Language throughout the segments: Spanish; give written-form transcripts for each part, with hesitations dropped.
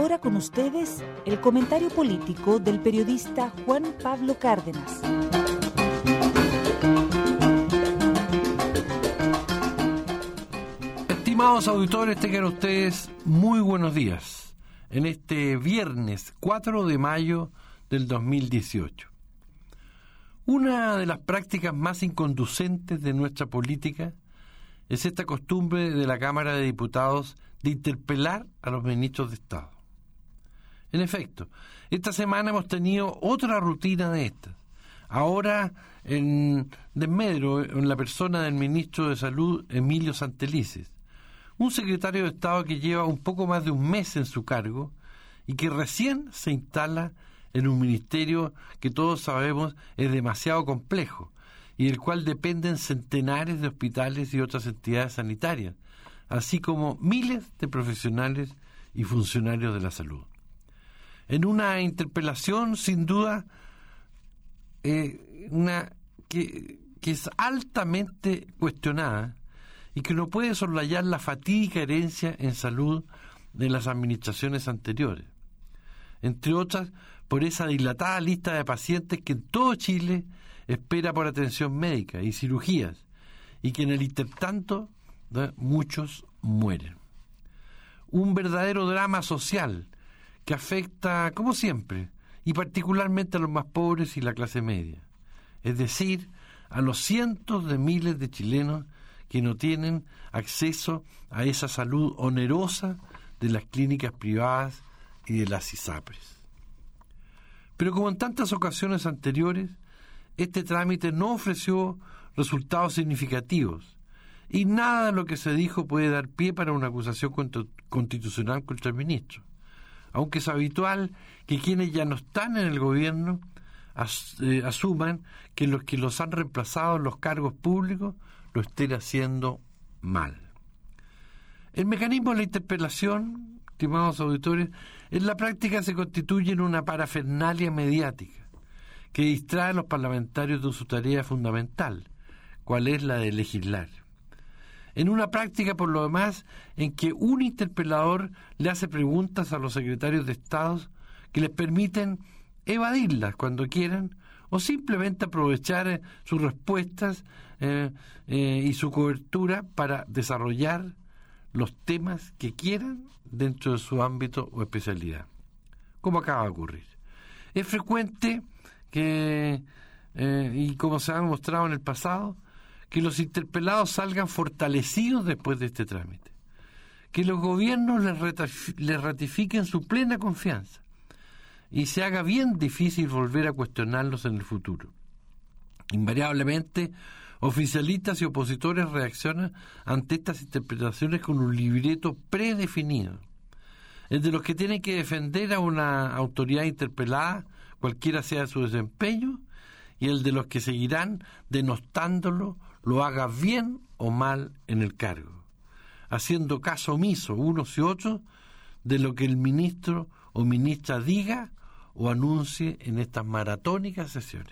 ahora con ustedes el comentario político del periodista Juan Pablo Cárdenas. Estimados auditores, tengan ustedes muy buenos días en este viernes 4 de mayo del 2018. Una de las prácticas más inconducentes de nuestra política es esta costumbre de la Cámara de Diputados de interpelar a los ministros de Estado. En efecto, esta semana hemos tenido otra rutina de estas. Ahora en desmedro en la persona del ministro de Salud, Emilio Santelices, un secretario de Estado que lleva un poco más de un mes en su cargo y que recién se instala en un ministerio que todos sabemos es demasiado complejo y del cual dependen centenares de hospitales y otras entidades sanitarias, así como miles de profesionales y funcionarios de la salud. En una interpelación, sin duda, que es altamente cuestionada y que no puede soslayar la fatídica herencia en salud de las administraciones anteriores, entre otras por esa dilatada lista de pacientes que en todo Chile espera por atención médica y cirugías, y que en el intertanto muchos mueren. Un verdadero drama social que afecta, como siempre, y particularmente a los más pobres y la clase media, es decir, a los cientos de miles de chilenos que no tienen acceso a esa salud onerosa de las clínicas privadas y de las ISAPRES. Pero como en tantas ocasiones anteriores, este trámite no ofreció resultados significativos y nada de lo que se dijo puede dar pie para una acusación constitucional contra el ministro, aunque es habitual que quienes ya no están en el gobierno asuman que los que los han reemplazado en los cargos públicos lo estén haciendo mal. El mecanismo de la interpelación, estimados auditores, en la práctica se constituye en una parafernalia mediática que distrae a los parlamentarios de su tarea fundamental, cual es la de legislar. En una práctica, por lo demás, en que un interpelador le hace preguntas a los secretarios de Estado que les permiten evadirlas cuando quieran o simplemente aprovechar sus respuestas y su cobertura para desarrollar los temas que quieran dentro de su ámbito o especialidad, como acaba de ocurrir. Es frecuente que, y como se ha demostrado en el pasado, que los interpelados salgan fortalecidos después de este trámite, que los gobiernos les ratifiquen su plena confianza y se haga bien difícil volver a cuestionarlos en el futuro. Invariablemente, oficialistas y opositores reaccionan ante estas interpretaciones con un libreto predefinido, el de los que tienen que defender a una autoridad interpelada, cualquiera sea su desempeño, y el de los que seguirán denostándolo, lo haga bien o mal en el cargo, haciendo caso omiso unos y otros de lo que el ministro o ministra diga o anuncie en estas maratónicas sesiones.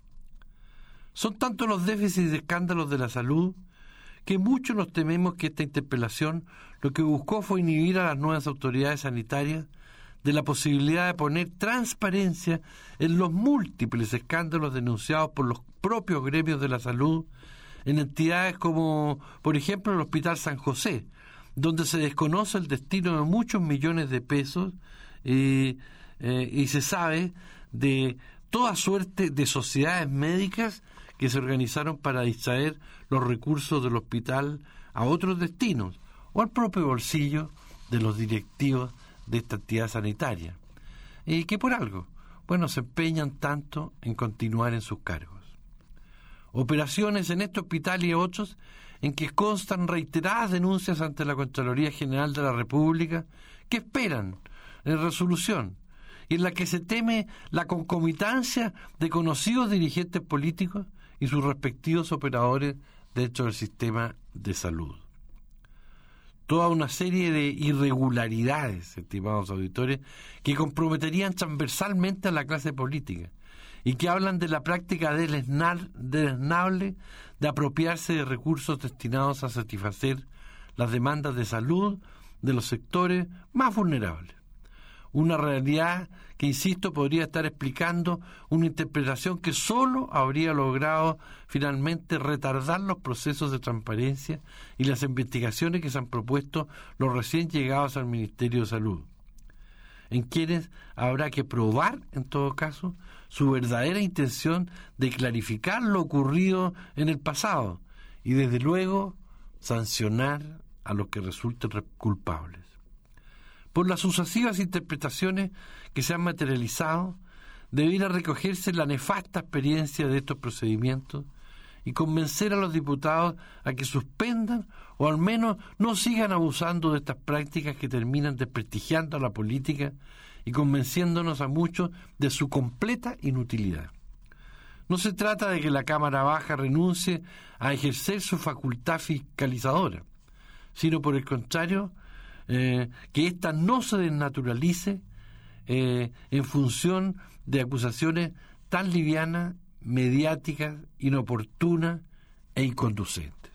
Son tantos los déficits y escándalos de la salud que muchos nos tememos que esta interpelación lo que buscó fue inhibir a las nuevas autoridades sanitarias de la posibilidad de poner transparencia en los múltiples escándalos denunciados por los propios gremios de la salud en entidades como, por ejemplo, el Hospital San José, donde se desconoce el destino de muchos millones de pesos y se sabe de toda suerte de sociedades médicas que se organizaron para distraer los recursos del hospital a otros destinos o al propio bolsillo de los directivos de esta entidad sanitaria, y que por algo, se empeñan tanto en continuar en sus cargos. Operaciones en este hospital y otros en que constan reiteradas denuncias ante la Contraloría General de la República que esperan resolución y en la que se teme la concomitancia de conocidos dirigentes políticos y sus respectivos operadores dentro del sistema de salud. Toda una serie de irregularidades, estimados auditores, que comprometerían transversalmente a la clase política y que hablan de la práctica deleznable de apropiarse de recursos destinados a satisfacer las demandas de salud de los sectores más vulnerables, una realidad que, insisto, podría estar explicando una interpretación que solo habría logrado finalmente retardar los procesos de transparencia y las investigaciones que se han propuesto los recién llegados al Ministerio de Salud, en quienes habrá que probar, en todo caso, su verdadera intención de clarificar lo ocurrido en el pasado y, desde luego, sancionar a los que resulten culpables. Por las sucesivas interpretaciones que se han materializado, debiera recogerse la nefasta experiencia de estos procedimientos y convencer a los diputados a que suspendan o al menos no sigan abusando de estas prácticas que terminan desprestigiando a la política y convenciéndonos a muchos de su completa inutilidad. No se trata de que la Cámara Baja renuncie a ejercer su facultad fiscalizadora, sino por el contrario, que ésta no se desnaturalice en función de acusaciones tan livianas, mediáticas, inoportunas e inconducentes.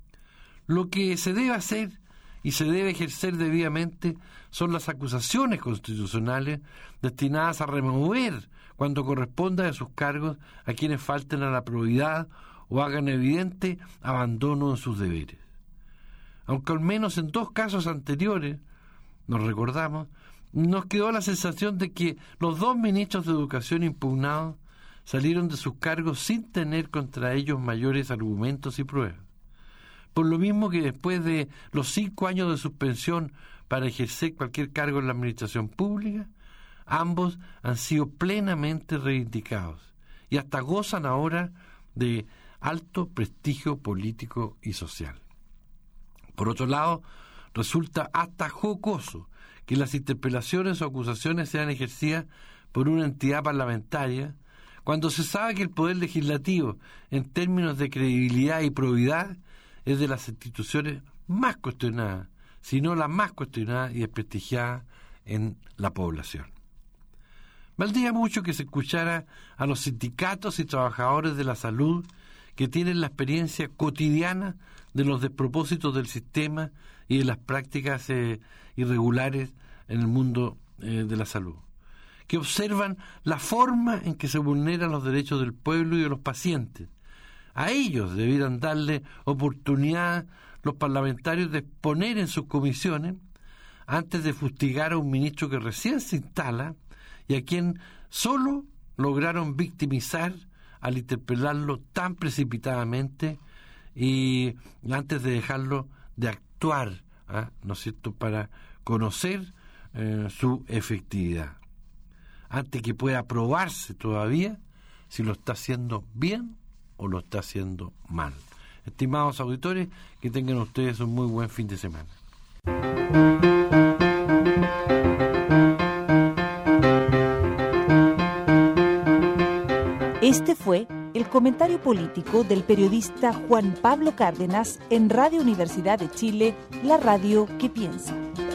Lo que se debe hacer y se debe ejercer debidamente son las acusaciones constitucionales destinadas a remover, cuando corresponda, de sus cargos a quienes falten a la probidad o hagan evidente abandono de sus deberes. Aunque al menos en 2 casos anteriores, nos recordamos, nos quedó la sensación de que los 2 ministros de Educación impugnados salieron de sus cargos sin tener contra ellos mayores argumentos y pruebas. Por lo mismo que después de los 5 años de suspensión para ejercer cualquier cargo en la administración pública, ambos han sido plenamente reivindicados y hasta gozan ahora de alto prestigio político y social. Por otro lado, resulta hasta jocoso que las interpelaciones o acusaciones sean ejercidas por una entidad parlamentaria, cuando se sabe que el Poder Legislativo, en términos de credibilidad y probidad, es de las instituciones más cuestionadas, si no la más cuestionada y desprestigiada en la población. Valdría mucho que se escuchara a los sindicatos y trabajadores de la salud que tienen la experiencia cotidiana de los despropósitos del sistema y de las prácticas irregulares en el mundo de la salud, que observan la forma en que se vulneran los derechos del pueblo y de los pacientes. A ellos debieran darle oportunidad los parlamentarios de exponer en sus comisiones, antes de fustigar a un ministro que recién se instala y a quien solo lograron victimizar al interpelarlo tan precipitadamente y antes de dejarlo de actuar, ¿no es cierto?, para conocer su efectividad, antes que pueda probarse todavía si lo está haciendo bien o lo está haciendo mal. Estimados auditores, que tengan ustedes un muy buen fin de semana. Este fue el comentario político del periodista Juan Pablo Cárdenas en Radio Universidad de Chile, la radio que piensa.